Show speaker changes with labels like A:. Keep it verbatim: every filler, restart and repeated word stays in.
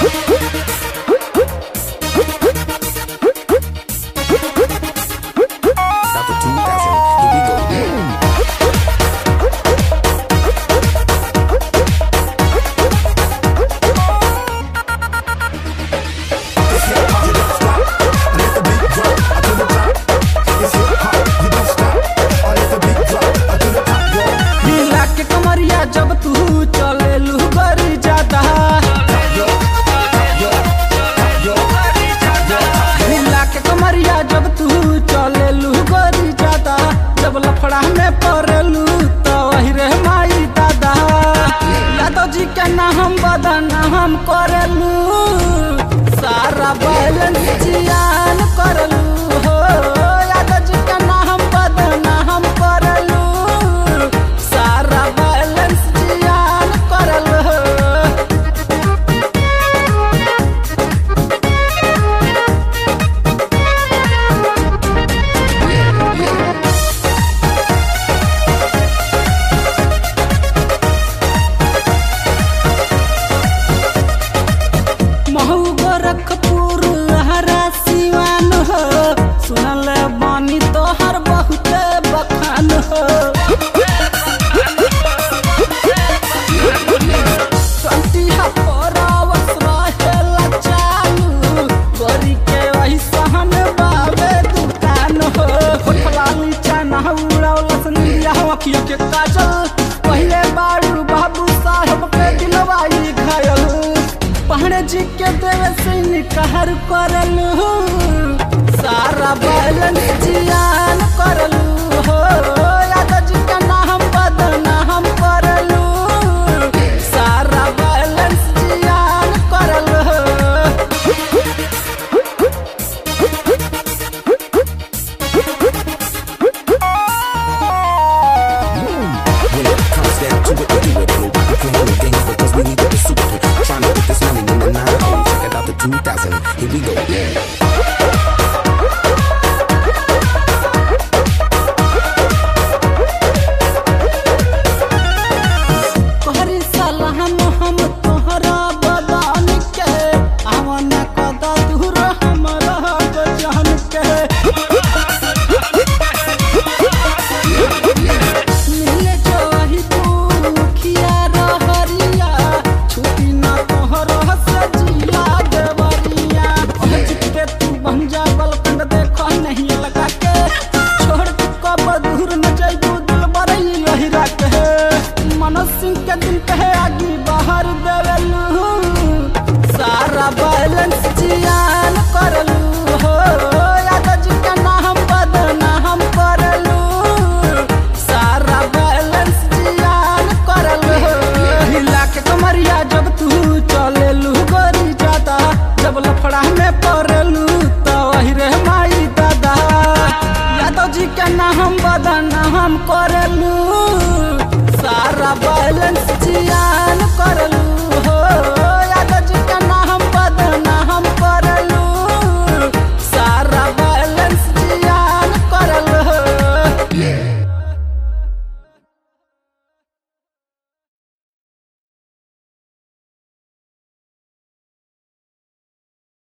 A: जब तू चले लू गरी जाता हिला के कमरिया जब तू चले लू गरी जाता जब लफड़ा में पड़ेलू तो वही रे माई दादा यादव जी के ना हम बदना हम करेलू सारा बैलेंस जियान करलू हो यादव जी के ना हम बदना हम करेलू सारा गोरखपुर हरा सिवान हो सुनल बानी तोहर बहुत बखान हो ट्वेंटी फोर आवर्स रहेला चालू गोरी के वही सहन बाबे दुकान हो होठला नीचा ना उड़ावला सनिया अखिया के काजल पहले बारू बाबू साहब के दिलवाई घायल पहड़े जी के देवे से निकहर करलू सारा बैलेंस जियान करलू हो यादव जी का ना हम बदना हम करलू सारा बैलेंस जियान करलू
B: two thousand, here we go.
A: तोहरी सलाम हम तोहरा बदान के आवन कदा दूर हमरा जान के मिले चाही तू खिया रहरिया छुटी ना तोहरा सजिला देवरिया के तू बन जा बलकंड देखो नहीं लगा के छोड़ के कब दूर न जाइबू दिल बरई यही रात है मनोज सिंह के दिल पे आगे बाहर देवेलू सारा बैलेंस जियान करलू हो यादव जी का ना हम बदना हम करलू सारा बैलेंस जियान करलू हिला के कमरिया जब तू चलेलू गोरी जाता जब लफड़ा में पड़ेलू तो वही रे माई दादा यादव जी के ना हम बदना हम करेलू सारा बैलेंस जियान करलू।